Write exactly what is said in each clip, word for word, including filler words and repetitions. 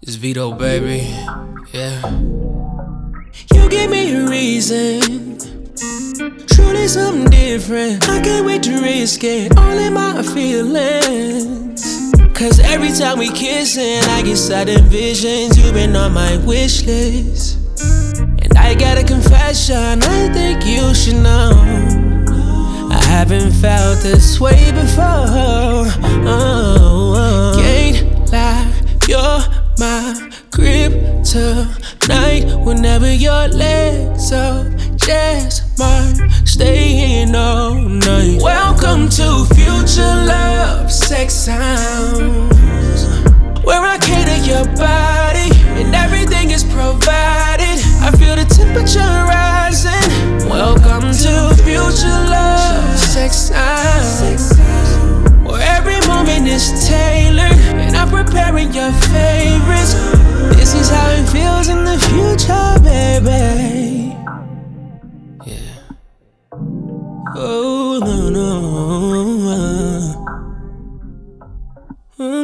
It's Vito, baby. Yeah. You give me a reason, truly something different. I can't wait to risk it, all in my feelings. Cause every time we kissin', I get sudden visions. You've been on my wish list. And I got a confession, I think you should know. I haven't felt this way before. Oh, oh. Can't lie, you're my kryptonite. Whenever your legs up, just might stay in all night. Welcome to future love, sex sounds, where I cater your body and everything is provided. I feel the temperature rising. Welcome to future love, sex sounds, where every moment is tailored and I'm preparing your favorites. This is how it feels in the future, baby. Yeah. Oh, no, no. Oh,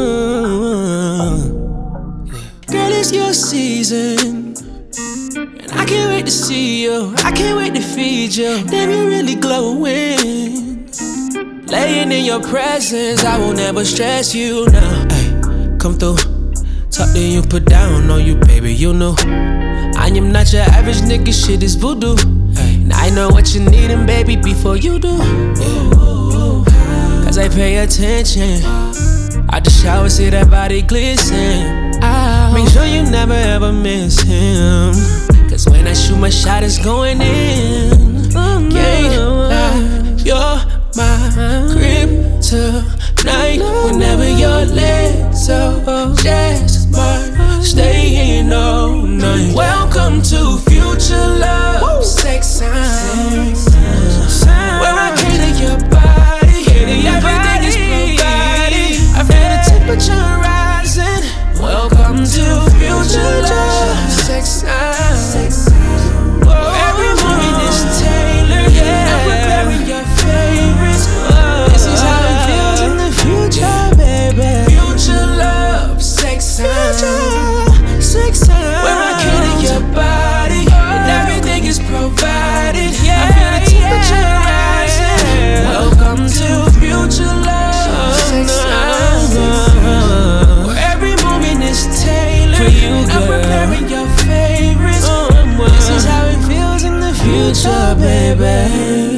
no. Yeah. Girl, it's your season, and I can't wait to see you. I can't wait to feed you. Damn, you really glowing. Laying in your presence, I won't ever stress you now. Ay, come through, talk to you, put down on you, baby, you know I am not your average nigga, shit is voodoo. Ay, and I know what you needin', baby, before you do. Yeah. Cause I pay attention. Out the shower, see that body glisten. Ow. Make sure you never ever miss him. Cause when I shoot my shot, it's going in. Oh, can't lie, you're my kryptonite. Whenever your legs up, just might stay in all night. Welcome to future love, sex sounds, where I cater your body and everything is provided. I feel the temperature rising. Welcome to future love, sex sounds, where every moment is tailored and I'm preparing your favorites. This is how it feels in the future, baby. Future love, sex sounds, sex sounds, where I cater your body and everything is provided. I feel the temperature rising. Welcome to future love, sex sounds, where every moment is tailored for you, girl. I'm preparing your favorites. This is how it feels in the future, baby.